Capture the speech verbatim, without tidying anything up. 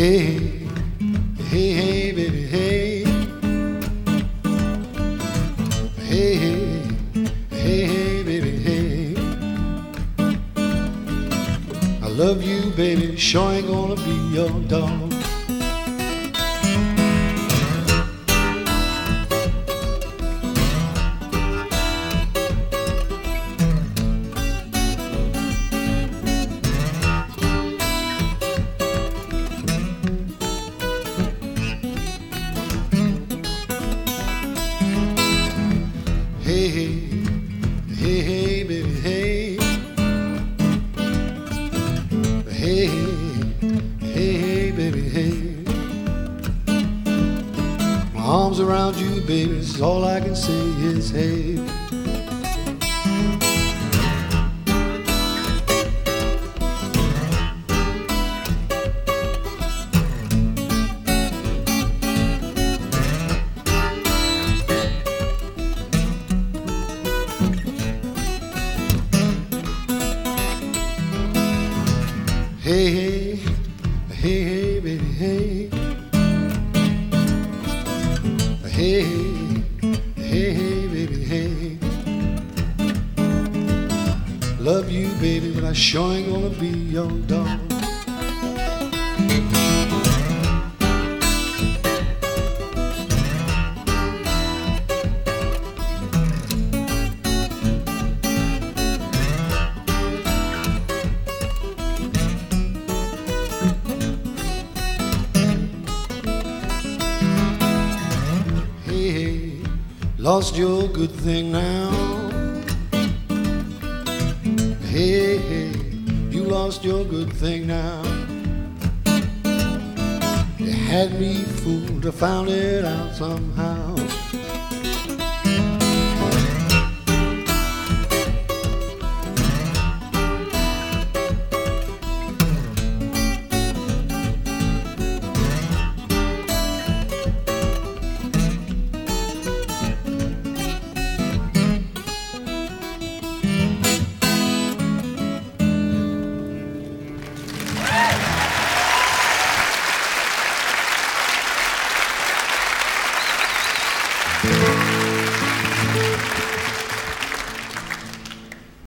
Hey, hey, hey, baby, hey. Hey, hey, hey, hey, baby, hey. I love you, baby, sure ain't gonna be your dog. Hey, hey, hey, hey, baby, hey. Hey, hey, hey, baby, hey. My arms around you, baby, is all I can say is hey. Hey, hey, hey, hey, baby, hey. Hey, hey, hey, baby, hey. Love you, baby, but I sure ain't gonna be your dog. Lost your good thing now. Hey, hey, you lost your good thing now. You had me fooled, I found it out somehow. Thank you.